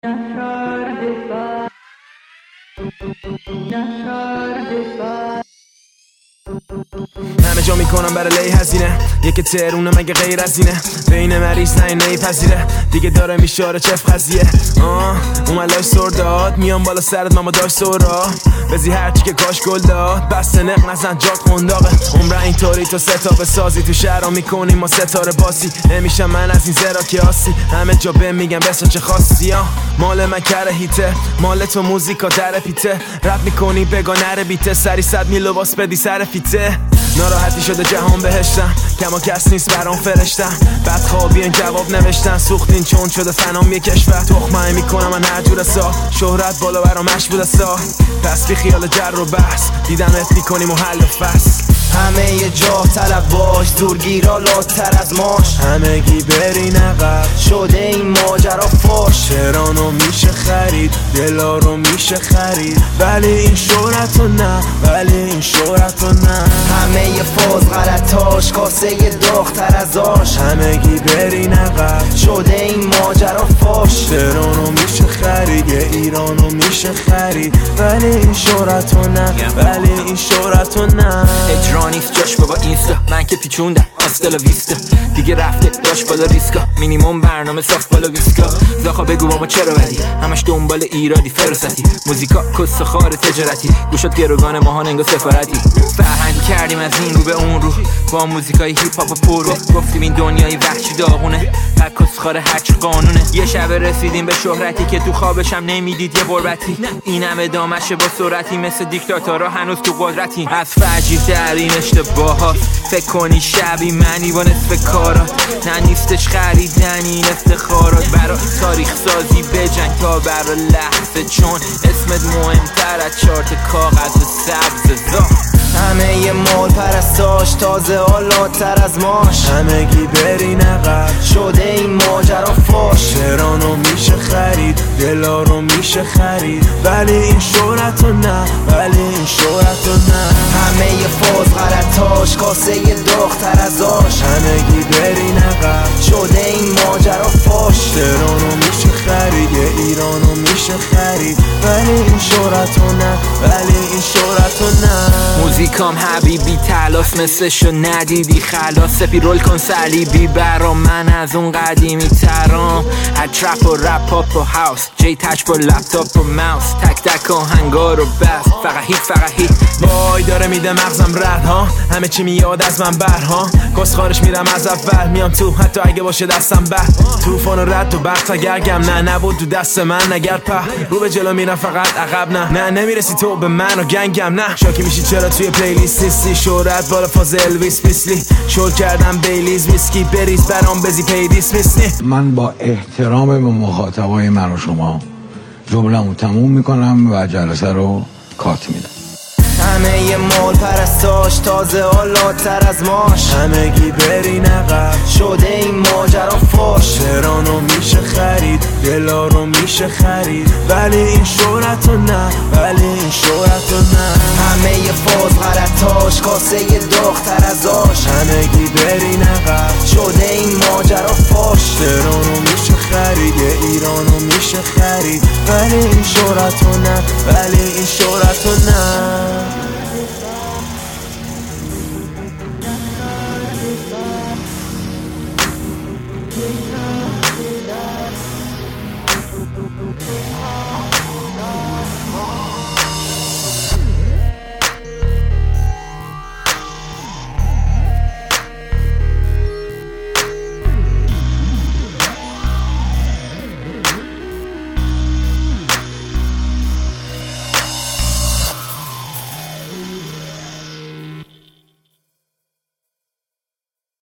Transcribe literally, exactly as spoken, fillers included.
همه جا میکنم برای لی هزینه یک ترونه مگه غیر از اینه بین مریض نه نیپذیره دیگه داره میشاره چف قضیه آه اوملای سر داد میام بالا سرت ماما داشت سورا بزی هرچی که کاش گل داد بس نق نزن جا قنداقه عمره اینطوری تو ستاره سازی تو شهرها میکنیم ما ستاره باسی نمیشم من از این زرا که آسی همه جا به میگم بسا چه خاصی ها مال من کره هیته مال تو موزیکا در پیته رپ میکنی بگا نره بیته سری صد میل لباس بدی سر فیته ناراحتی شده جهان بهشتم کما کس نیست برام فرشتم بعد خوابین جواب نوشتن سوختین چون شده فنام یه کشور تخمه میکنم من هر جور سا شهرت بالا برام مشبوده سا پس بی خیال جر و بحث دیدمت میکنیم و حل و فصل همه یه جا طلب باش دورگیرا لاتر از ماش همگی برین عقب شده این ماجرا فاش شعرانو میشه خرید دلا رو میشه خرید ولی این شهرتو نه ولی این شهرتو نه همه یه فاز غلطاش کاسه یه داغ‌تر از آش همگی برین عقب شده این ماجرا فاش شعرانو میشه خرید یه ایرانو میشه خرید ولی این شهرتو نه ولی این شهرتو نه اجرانیست جاش بابا اینستا من که پیچوندم آستالا ویستا دیگه رفته داشت بالا ریسکا مینیموم برنامه صاف بالا ویسکا زاخا بگو بابا چرا بدی همش دنبال ایرادی فرستی موزیکا کس خار تجارتی گوشت گروگان ماهان انگا سفارتی فرهنگی کردیم از این رو به اون رو با موزیکای هیپ هاپ پرو گفتیم این دنیای وحشی داغونه هر کس خار هرچی قانونه یه شب رسیدیم به شهرتی که تو خوابشم نمیدید یه غربتی این همه دامشه با سرعتی مثل دیکتاتورها هنوز تو قدرتی از فجیب در این اشتباهات فکر کنی شبی منی با نصف کارات نه نیستش خریدن این افتخارات برا تاریخ سازی بجنگ تا برا لحظه چون اسمت مهمتر از چارت کاغذ سبز زا همه یه مال پرستاش تازه حالاتر از ماش همگی برین عقب شده این ماجرا فاش شعرانو میشه خرید دلا رو میشه خرید ولی این شهرتو نه ولی این شهرتو نه همه یه فاز غلطاش کاسه یه داغ‌تر از آش همگی برین عقب شده این ماجرا فاش شعرانو میشه خرید یه ایرانو میشه خرید ولی این شهرتو نه ولی این شهرتو نه موزیکام حبیبی تلاس مثلشو ندیدی خلاص سپی رول کن صلیبی برا من از اون قدیمی ترام از ترپ و رپ پاپ و هاوس جی تچ با لپتاپ و ماوس تک تک آهنگا رو بس فقط هیت فقط هیت وای داره میده مغزم رد ها همه چی میاد از من بر ها کس خارش میرم از اول میام تو حتی اگه باشه دستم بر طوفان و رد و برق تا گرگم نه نبود تو دست من نگر په رو به جلو میرم فقط عقب نه نه نمیرسی تو به من و گنگم نه شاکی میشی چرا توی پلیلیست نیستی شهرت بالا فاز الویس بیسلی شل کردم بیلیز ویسکی بریز برام بزی پیدیس میسنی من با احترام به مخاطبای من و شما جمله‌مو تموم میکنم و جلسه رو کات میدم همه یه مال پرستاش تازه حالاتر از ماش همگی برین عقب شده این ماجرا فاش شعرانو میشه خرید دلا رو میشه خرید ولی این شهرتو نه ولی این شهرتو نه همه یه فاز غلطاش کاسه یه داغ‌تر از آش همگی برین عقب شده این ماجرا فاش شعرانو میشه خرید یه ایرانو میشه خرید ولی این شهرتو نه ولی این شهرتو نه